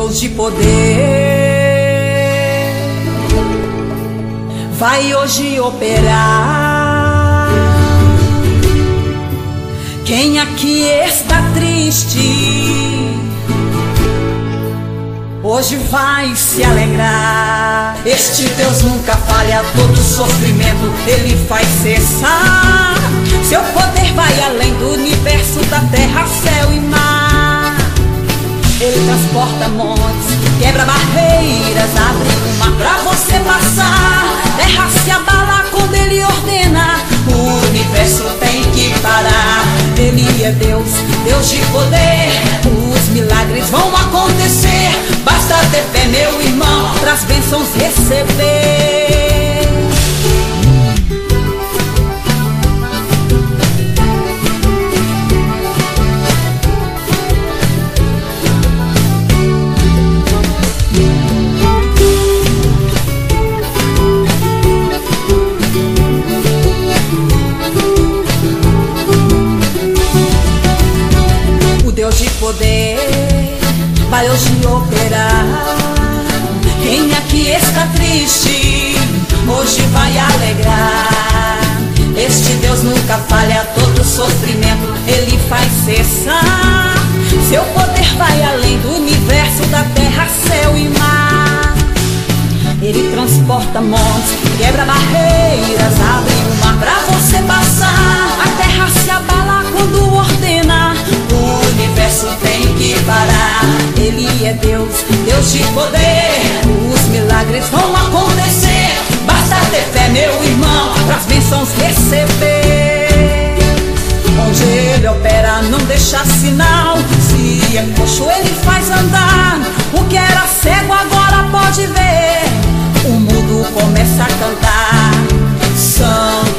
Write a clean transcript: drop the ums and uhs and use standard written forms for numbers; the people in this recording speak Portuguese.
Deus de poder vai hoje operar. Quem aqui está triste hoje vai se alegrar. Este Deus nunca falha, todo sofrimento Ele faz cessar. Seu poder vai além do universo, da terra, céu e mar. Ele transporta montes, quebra barreiras, abre o mar pra você passar. Terra se abala quando Ele ordena, o universo tem que parar. Ele é Deus, Deus de poder, os milagres vão acontecer. Basta ter fé, meu irmão, pras bênçãos receber. Deus de poder vai hoje operar. Quem aqui está triste hoje vai alegrar. Este Deus nunca falha, todo sofrimento Ele faz cessar. Seu poder vai além do universo, da terra, céu e mar. Ele transporta montes, quebra barreiras, abre o mar pra você passar. A terra se abala quando ordena, o universo tem que parar. Ele é Deus, Deus de poder, os milagres vão acontecer. Basta ter fé, meu irmão, pras bênçãos receber. Onde Ele opera não deixa sinal, se é coxo Ele faz andar. O que era cego agora pode ver, o mudo começa a cantar. Santo